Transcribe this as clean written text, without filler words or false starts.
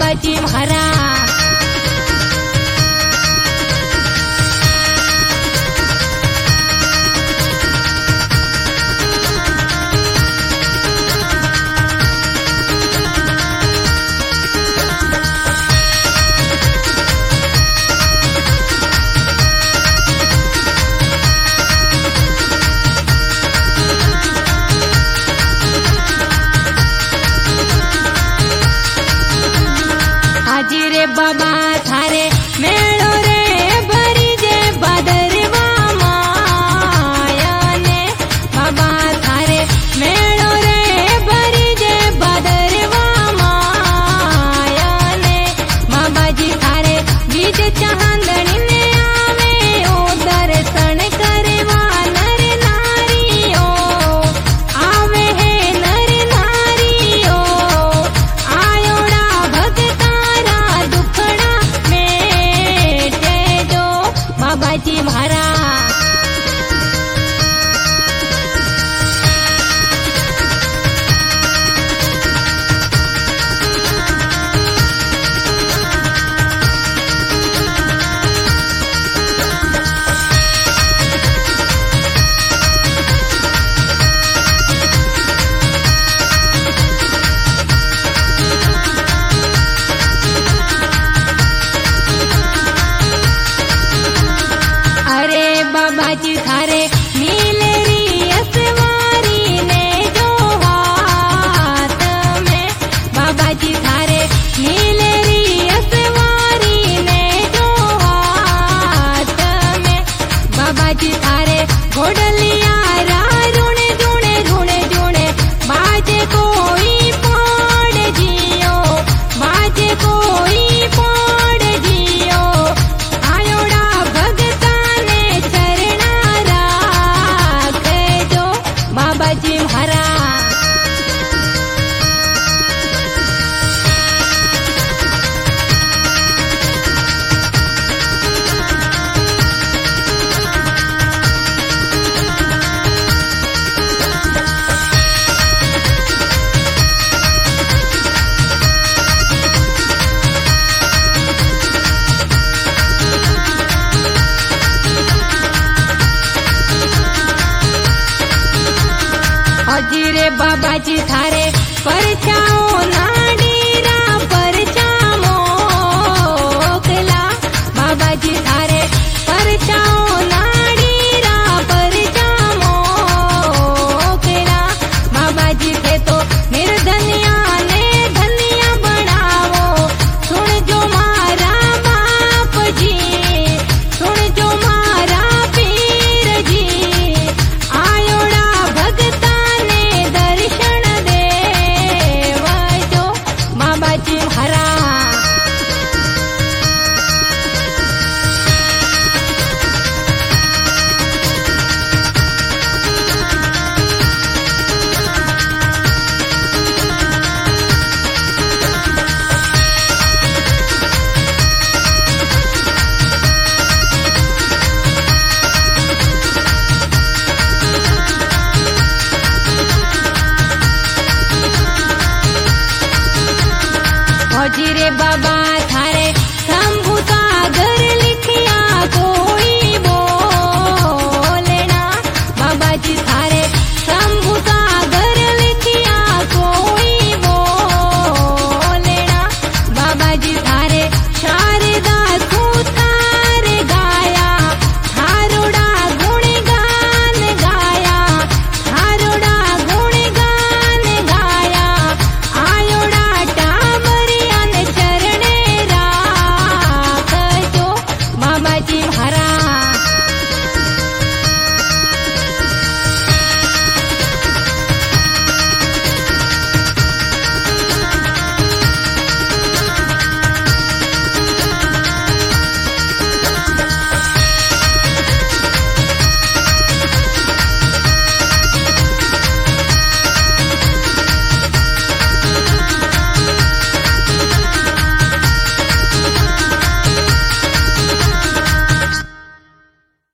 बाबाजी महाराज। हाजी रे बाबा थारे मेळो रे भरी जे भादरवा मायाने। बाबा थारे मेळो रे भरी जे भादरवा मायाने। बाबाजी थारे बीज चांदणी ने आवे ओ दर्शन करवा नर नारियो। आवे हे नर नारियो आयोड़ा भगता बाबाजी महाराज। अरे बाबाजी थारे नीलरी असवारी ने जो हाथ में। बाबाजी थारे नीलरी असवारी ने जो हाथ में। बाबाजी थारे घोड़लिया रुणे जुणे जुणे जुणे बाजे कोई पाड़ जियो। बाजे कोई पाड़ जियो आयोड़ा भगता बाबाजी महाराज। हाजी रे बाबाजी थारे परचाओ नाडीरा परचा मोकला। बाबाजी थारे परचाओ नाडीरा परचा मोकला। बाबाजी थे तो निर्धनिया ने धनिया बनावो। सुन जो मारा बाप जी, सुन जो मारा पीर जी आयोड़ा भगता दर्शन देवजो बाबाजी महाराज। हाजी रे बाबा था